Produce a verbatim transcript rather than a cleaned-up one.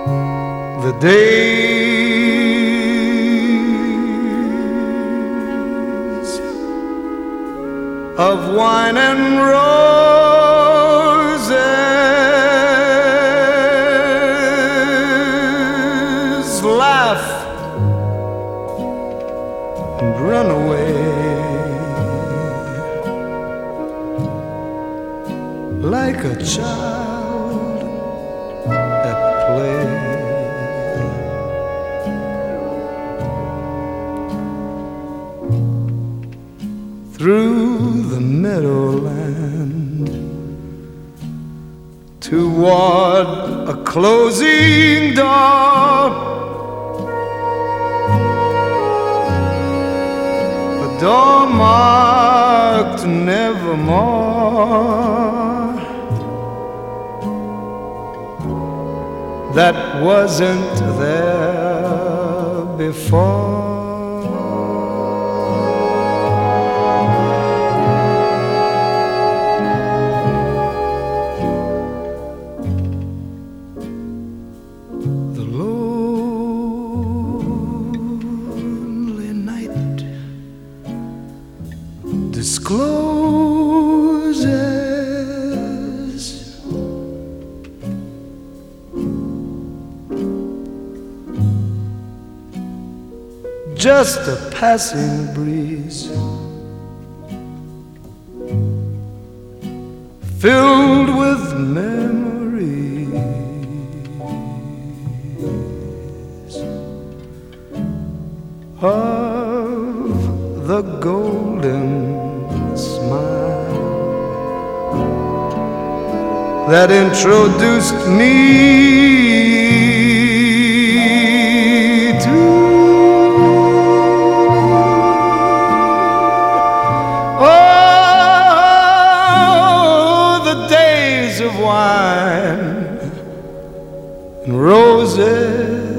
the days of wine and roses, laugh and run away like a child at play. Through the meadowland toward a closing door, a door marked nevermore, that wasn't there before. The lonely night discloses just a passing breeze filled with memories of the golden smile that introduced me to of wine and roses.